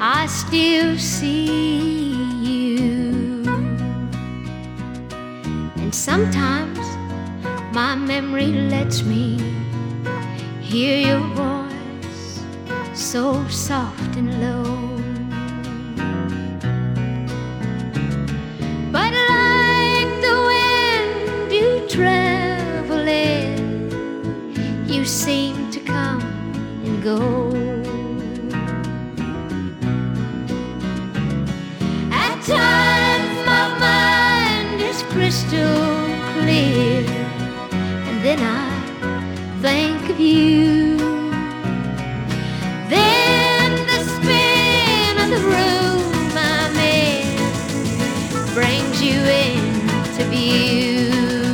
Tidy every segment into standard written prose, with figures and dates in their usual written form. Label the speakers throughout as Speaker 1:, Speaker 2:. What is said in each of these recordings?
Speaker 1: I still see you. And sometimes my memory lets me hear your voice, so soft and low. But like the wind you travel in, you seem to come and go. At times my mind is crystal clear, and then I think of you. Then the spin of the room I'm in brings you into view.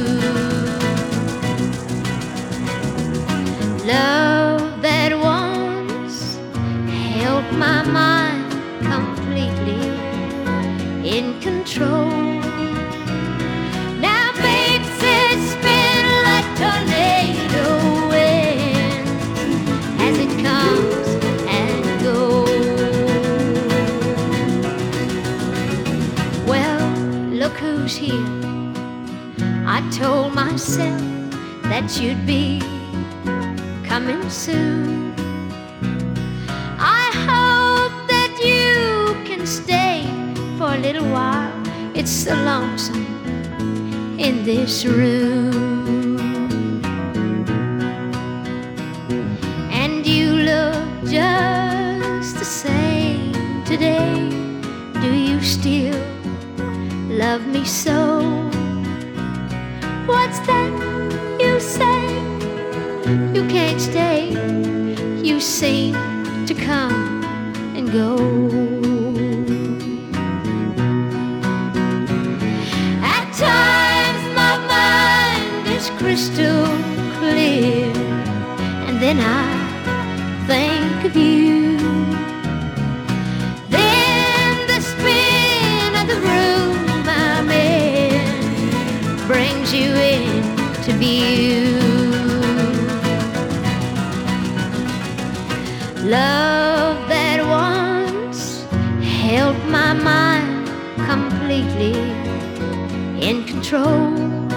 Speaker 1: Love that once held my mind completely in control now makes it spin like tornado wind as it comes and goes. Well, look who's here. I told myself that you'd be coming soon. I hope that you can stay for a little while. It's so lonesome in this room. And you look just the same today. Do you still love me so? What's that you say? You can't stay. You seem to come and go. At times my mind is crystal clear, and then I think of you. Then the spin of the room I'm in brings you into view. Love that once held my mind completely in control